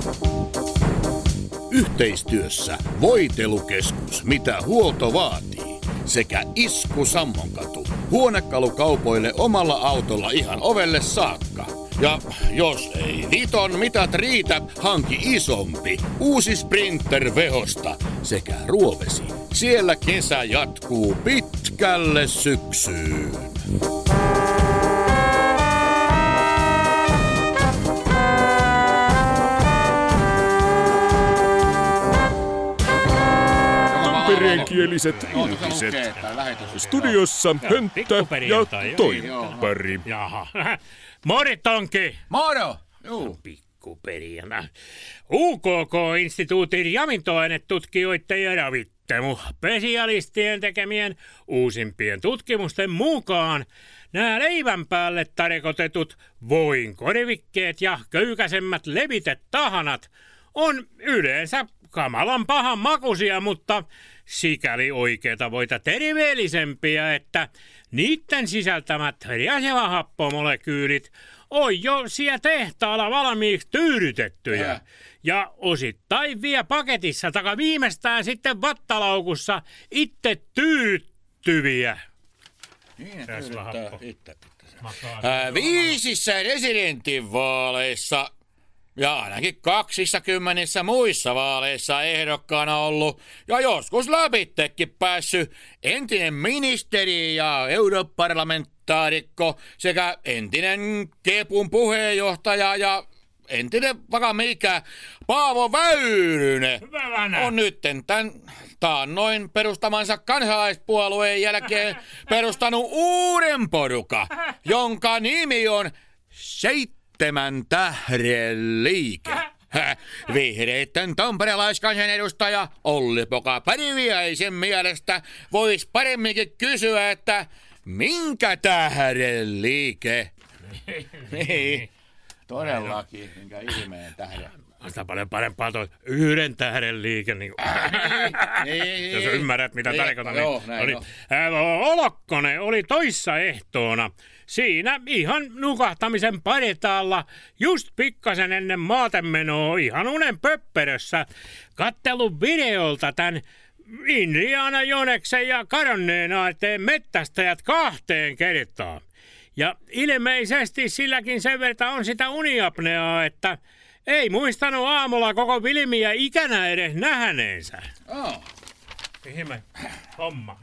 Yhteistyössä Voitelukeskus, mitä huolto vaatii, sekä Isku Sammonkatu, huonekalukaupoille omalla autolla ihan ovelle saakka. Ja jos ei Viton mitat riitä, hanki isompi, uusi Sprinter Vehosta sekä Ruovesi. Siellä kesä jatkuu pitkälle syksyyn. Tampereenkieliset uutiset. Studiossa Hönttä ja Toippari. Jaha. Moritonki! Moro! Juu. Pikkuperjana. UKK-instituutin ravintoainetutkijoiden ja ravitsemuspesialistien tekemien uusimpien tutkimusten mukaan nämä leivän päälle tarkoitetut voinkorvikkeet ja köykäisemmät levitetahanat on yleensä kamalan pahan makuisia, mutta sikäli oikeita voita terveellisempiä, että niiden sisältämät rasvahappomolekyylit on jo siellä tehtaalla valmiiksi tyydytettyjä. Ja osittain vielä paketissa taka viimeistään sitten vattalaukussa itse tyydyttyviä. Niin, itse. Viisissä residentinvaaleissa ja ainakin 20 muissa vaaleissa ehdokkaana ollut ja joskus läpittekin päässyt entinen ministeri ja europarlamentaarikko sekä entinen Kepun puheenjohtaja ja entinen vakamikä Paavo Väyrynen on nytten tämän taannoin perustamansa kansalaispuolueen jälkeen perustanut uuden porukan, jonka nimi on 7 tähden liike. Vihreitten tamperelaiskansanedustaja Olli-Poka Parviaisen mielestä voisi paremminkin kysyä, että minkä tähden liike? Niin, todellakin, minkä ihmeen tähden. Sitä paljon parempaa toi 1 tähden liike, niin jos ymmärrät mitä tarkoitan. Olokkonen oli toissa ehtoona siinä ihan nukahtamisen paritaalla just pikkasen ennen maatemenoa ihan unen pöpperössä kattellut videolta tän Indiana Joneksen ja kadonneen aarteen mettästäjät 2 kertaa. Ja ilmeisesti silläkin sen verran on sitä uniapneaa, että ei muistanut aamulla koko filmiä ikänä edes nähneensä. Ihme homma.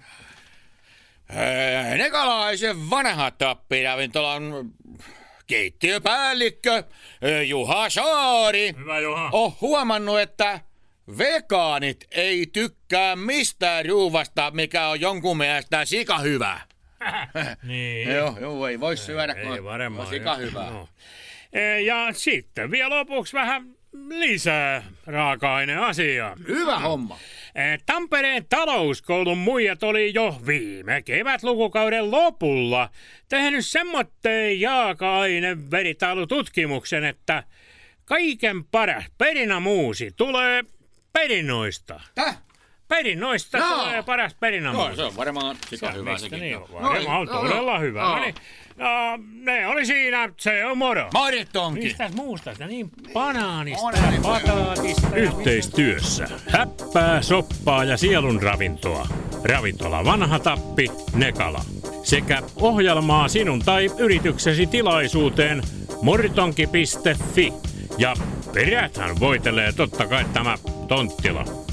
Nekalaisen vanha tappiravintolan keittiöpäällikkö Juha Saari Hyvä, Juha. on huomannut, että vegaanit ei tykkää mistään ruuvasta, mikä on jonkun mielestä sikahyvä. Niin. Joo, ei voi syödä, ei varmaan. sikahyvää. No. Ja sitten vielä lopuksi vähän lisää raaka-aineasiaa. Hyvä homma. Tampereen talouskoulun muijat oli jo viime kevätlukukauden lopulla tehnyt semmoitteen raaka-ainevertailututkimuksen, että kaiken paras perinämuusi tulee perinnoista. Perinnoista tulee paras perinämuusi. Se on varmaan sikahyvä sekin. Niin, varmaan todella hyvä. No, ne oli siinä, se on moro. Moritonki. Mistäs muusta? Niin banaanista, pataatista. Yhteistyössä häppää, soppaa ja sielun ravintoa. Ravintola Vanha Tappi, Nekala. Sekä ohjelmaa sinun tai yrityksesi tilaisuuteen moritonki.fi. Ja peräthän voitelee totta kai tämä Tonttila.